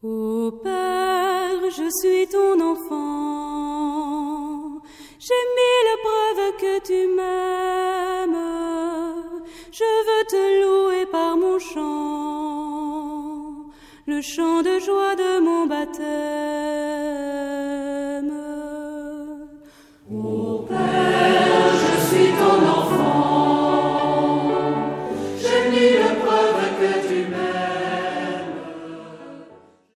Ô Père, je suis ton enfant, j'ai mille preuves que tu m'aimes, je veux te louer par mon chant, le chant de joie de mon baptême.